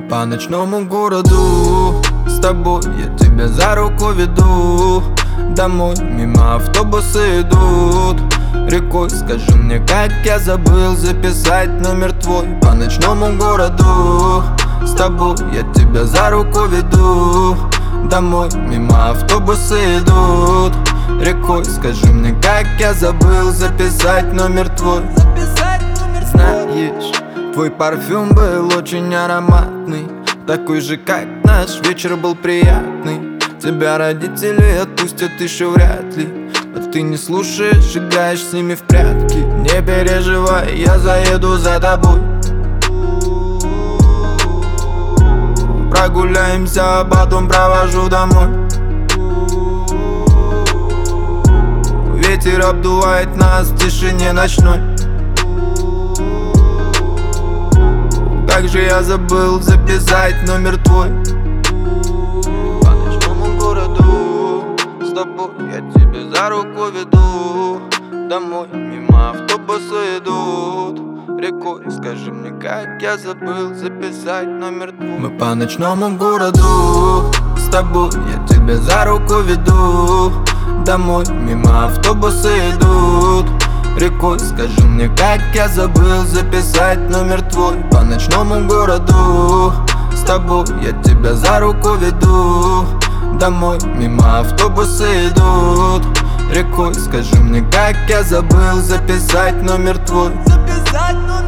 Мы по ночному городу, с тобой я тебя за руку веду. Домой мимо автобусы идут рекой. Скажи мне, как я забыл записать номер твой. По ночному городу, с тобой я тебя за руку веду. Домой мимо автобусы идут рекой. Скажи мне, как я забыл записать номер твой. Знаешь, твой парфюм был очень ароматный, такой же, как наш вечер был приятный. Тебя родители отпустят еще вряд ли, а ты не слушаешь, играешь с ними в прятки. Не переживай, я заеду за тобой. Прогуляемся, а потом провожу домой. Ветер обдувает нас в тишине ночной. Как же я забыл записать номер твой. По ночному городу, с тобой я тебя за руку веду. Домой мимо автобусы идут рекой. Скажи мне, как я забыл записать номер твой. Мы по ночному городу, с тобой я тебя за руку веду. Домой мимо автобусы идут рекой. Скажи мне, как я забыл записать номер твой. По ночному городу, с тобой я тебя за руку веду. Домой мимо автобусы идут рекой. Скажи мне, как я забыл записать номер твой.